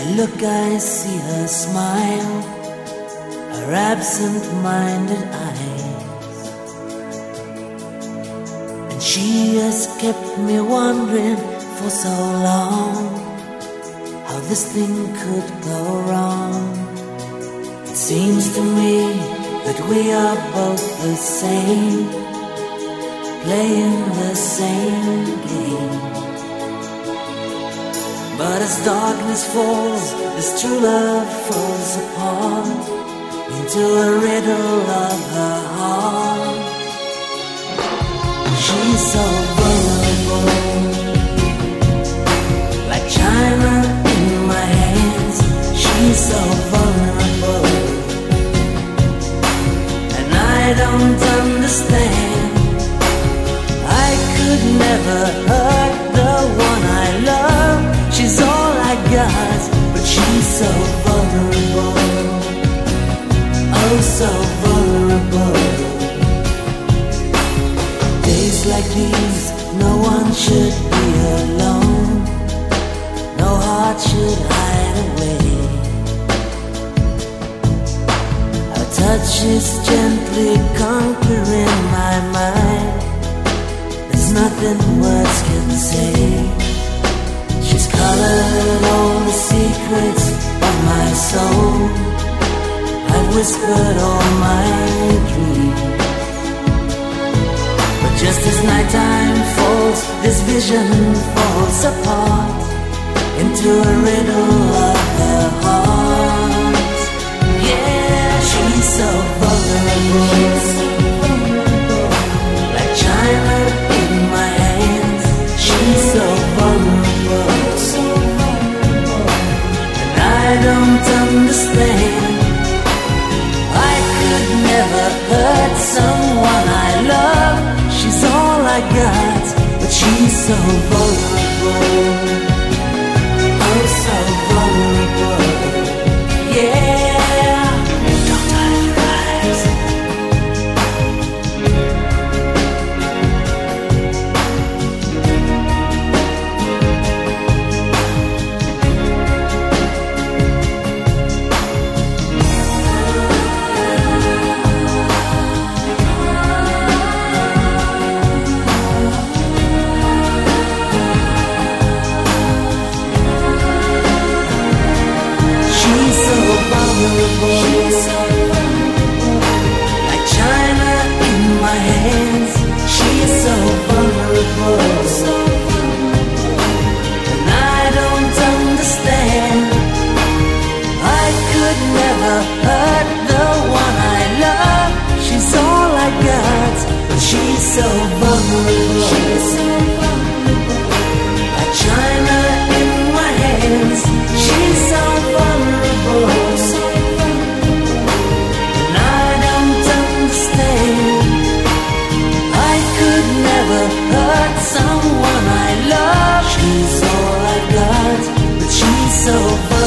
look, I see her smile, her absent-minded eyes, and she has kept me wondering for so long how this thing could go wrong. It seems to me that we are both the same, playing the same game. But as darkness falls, this true love falls apart into a riddle of her heart. She's so vulnerable, like china in my hands. She's so vulnerable, and I don't understand. I could never hurt the one I love. She's all I got, but she's so vulnerable, oh so vulnerable. Days like these, no one should be alone, no heart should hide away. Her touch is gently conquering my mind, there's nothing words can say. She's colored all the secrets of my soul, I've whispered all my dreams. But just as nighttime falls, this vision falls apart into a riddle of her heart. Yeah, she's so vulnerable, like china in my hands. She's so vulnerable, and I don't understand. I could never hurt someone I love. She's all I got, but she's so vulnerable, oh so vulnerable. Yeah, don't hide your eyes. Like china in my hands. She's so vulnerable, and I don't understand. I could never hurt the one I love. She's all I got, but she's so vulnerable, like china in my hands. She's so vulnerable, someone I love. She's all I got, but she's so